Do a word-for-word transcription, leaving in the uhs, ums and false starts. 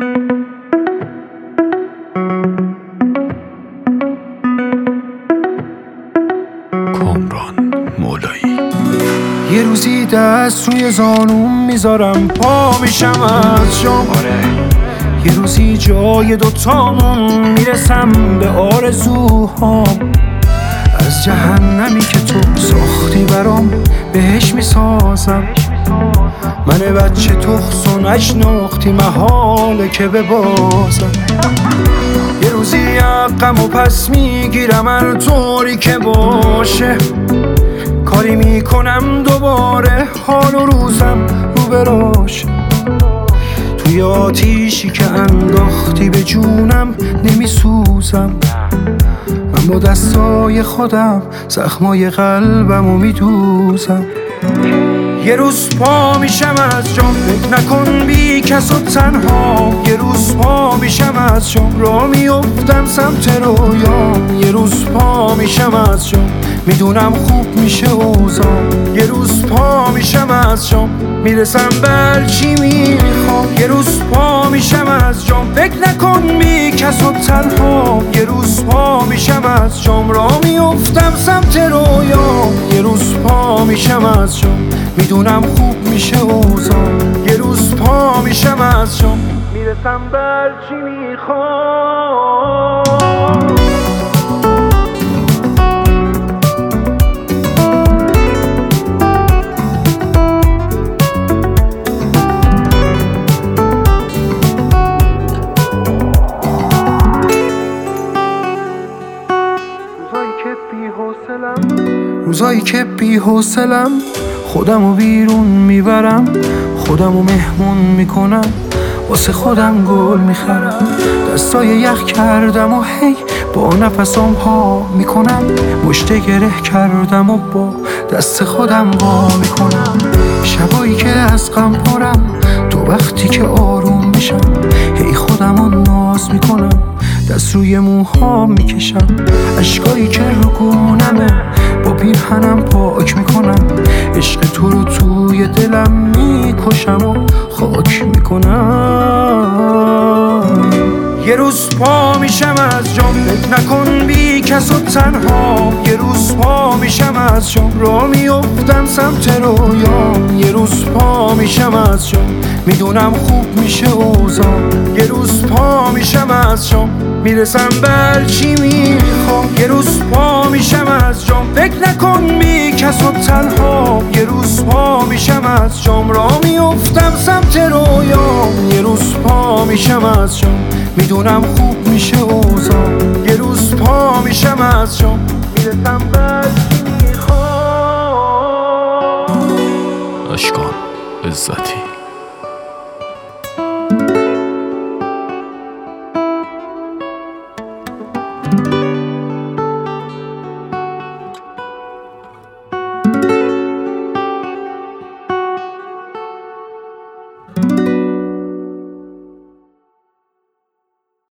کامران مولایی. یه روزی دست روی زانوم میذارم پا میشم از شام، یه روزی جای دوتامون میرسم به آرزوهام. از جهنمی که تو ساختی برام بهش میسازم، من بچه تخس و نشناختی محاله که ببازم. یه روزی حقم و پس میگیرم هر طوری که باشه، کاری میکنم دوباره حال و روزم رو براشه. توی آتیشی که انداختی به جونم نمیسوزم، من با دستای خودم زخمای قلبمو میدوزم. یه روز پا میشم از جام، فکر نکن بی کس و تنها. یه روز پا میشم از جام، را میافتم سمت رویام. یه روز پا میشم از جام، میدونم خوب میشه اوضاع. یه روز پا میشم از جام، میرسم بر چی میخوام. یه روز پا میشم از جام، فکر نکن بی کس و تنها. یه روز پا میشم از جام، را میافتم سمت رویام. یه روز پا میشم از جام، میدونم خوب میشه اوضاع. یه روز پا میشم از جام، میرسم بر چی میخوام. روزایی که بی حوصلم، خودمو بیرون میبرم، خودمو مهمون میکنم، واسه خودم گل میخرم. دستای یخ کردم و هی با نفسام پا میکنم، مشت گره کردم و با دست خودم وا میکنم. شبایی که از غم پرم، تو وقتی که آروم میشم، هی خودمو ناز میکنم، دست روی موهام میکشم. اشکایی که رو گونمه، با پیرهنم پاک میکنم. عشق تو رو توی دلم میکشم و خاک میکنم. یه روز پا میشم از جام، فکر نکن بی کس و تنها. یه روز پا میشم از جام، را میافتم سمت رویام. یه روز پا میشم از جام، میدونم خوب میشه اوضاع. یه روز پا میشم از جام، میرسم بر چی میخوام. یه روز پا میشم از جام، فکر نکن بی کس و تنها. یه روز پا میشم از جام، را میافتم سمت رویام. یه روز پا میشم از جام، میدونم خوب میشه اوضاع. یه روز پا میشم از جام، میرسم بر چی میخوام. اشکان عزتی.